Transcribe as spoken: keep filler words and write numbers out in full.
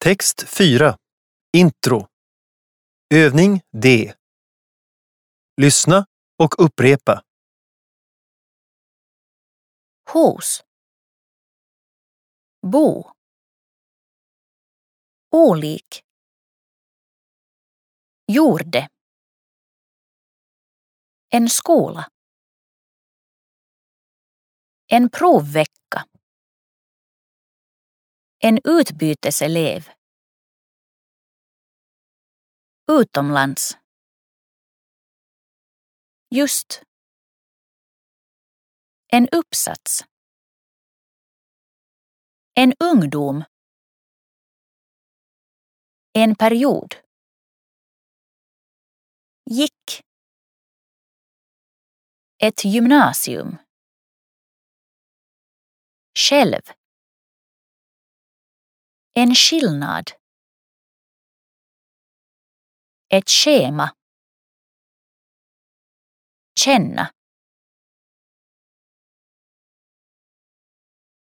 Text fyra. Intro. Övning D. Lyssna och upprepa. Hus. Bo. Olik. Gjorde. En skola. En provvecka. En utbyteselev. Utomlands. Just. En uppsats. En ungdom. En period. Gick. Ett gymnasium. Själv. En skillnad. Ett schema. Känna.